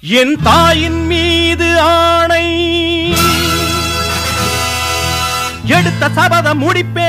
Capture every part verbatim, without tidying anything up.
என் தாயின் மீது ஆணை எடுத்த சபதம் முடிப்பே.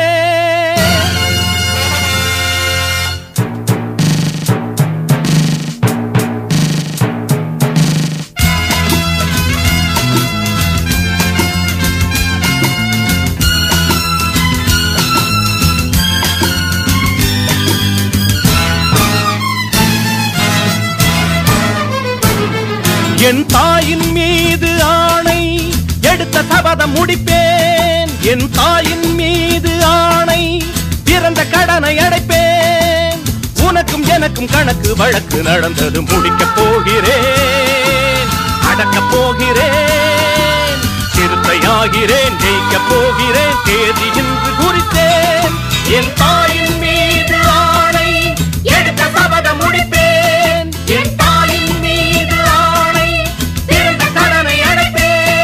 என் தாயின் மீது ஆணை எடுத்த சபதம் முடிப்பேன். என் தாயின் மீது ஆணை பிறந்த கடனை அடைப்பேன். உனக்கும் எனக்கும் கணக்கு வழக்கு நடந்தது முடிக்கப் போகிறேன். அடக்கப் போகிறேன். சிறுத்தையாகிறேன். ஜெயிக்கப் போகிறேன். தேதி இன்று குறித்தேன். என் தாயின் மீது ஆணை எடுத்த சபதம் முடிப்பேன். என் தாயின் மீது ஆணை பிறந்த கடனை அடைப்பேன்.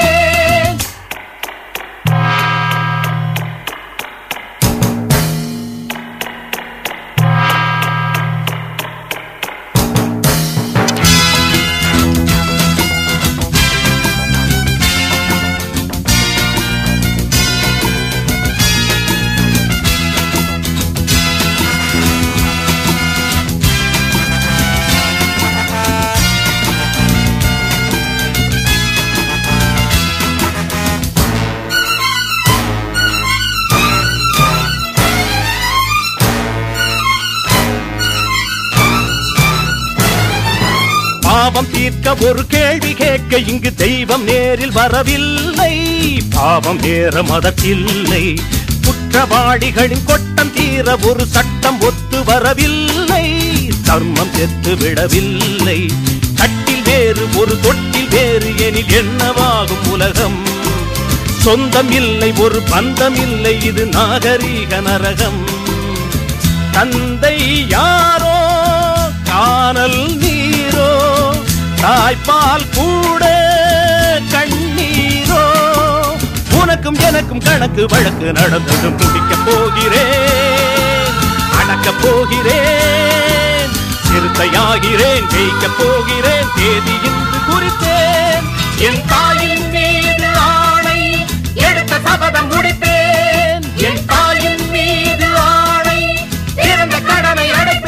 பாவம் தீர்க்க ஒரு கேள்வி கேட்க இங்கு தெய்வம் நேரில் வரவில்லை. பாவம் வேற மதத்தில்லை. குற்றவாளிகளின் கொட்டம் தீர ஒரு சட்டம் ஒத்து வரவில்லை. தர்மம் செத்து விடவில்லை. கட்டில் வேறு ஒரு தொட்டில் வேறு எனில் என்னவாகும் உலகம்? சொந்தம் இல்லை ஒரு பந்தம் இல்லை. இது நாகரீக நரகம். தந்தை யாரோ காணல் நீரோ தாய்ப்பால் கூட கண்ணீரோ. உனக்கும் எனக்கும் கணக்கு வழக்கு நடந்தது முடிக்கப் போகிறேன். அடக்கப் போகிறேன். சிறுத்தையாகிறேன். ஜெயிக்கப் போகிறேன். தேதி இன்று குறித்தேன். என் தாயின் மீது ஆணை எடுத்த சபதம் முடிப்பேன். என் தாயின் மீது ஆணை பிறந்த கடனை அடைப்பேன்.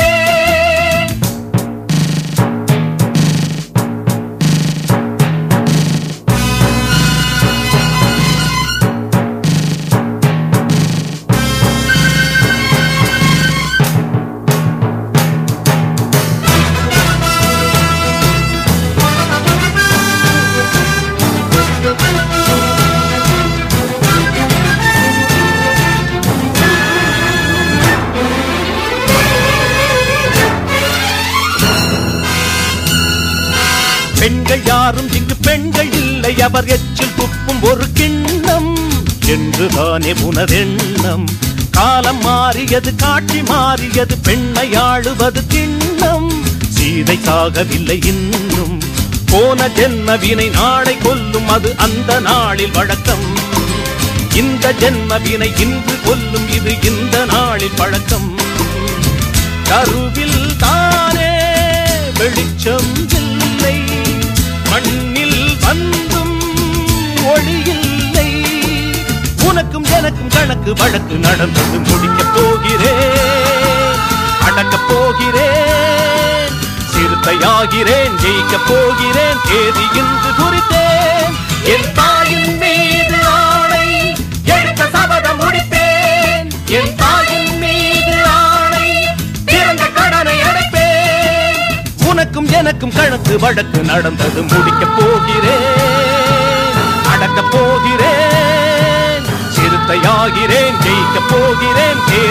பெண்கள் யாரும் இங்கு பெண்கள் இல்லை. அவர் எச்சில் துப்பும் ஒரு கிண்ணம் என்றுதானே உனதெண்ணம். காலம் மாறியது. காட்சி மாறியது. பெண்ணை ஆளுவது கிண்ணம். சீதை சாகவில்லை இன்னும். போன ஜென்மவினை நாளை கொல்லும். அது அந்த நாளில் வழக்கம். இந்த ஜென்மவினை இன்று கொல்லும். இது இந்த நாளில் பழக்கம். கருவில் தானே வெளிச்சம் இல்லை. மண்ணில் வந்தும் ஒளியில்லை. உனக்கும் எனக்கும் கணக்கு வழக்கு நடந்தது முடிக்கப் போகிறேன். அடக்கப் போகிறேன். சிறுத்தையாகிறேன். ஜெயிக்கப் போகிறேன். தேதி இன்று குறித்தேன். என் தாயின் மீது ஆணை எடுத்த சபதம் முடிப்பேன். என் தாயின் மீது ஆணை பிறந்த கடனை அடைப்பேன். உனக்கும் எனக்கும் கணக்கு வழக்கு நடந்தது முடிக்கப் போகிறேன். அடக்கப் போகிறேன். சிறுத்தையாகிறேன். ஜெயிக்கப் போகிறேன்.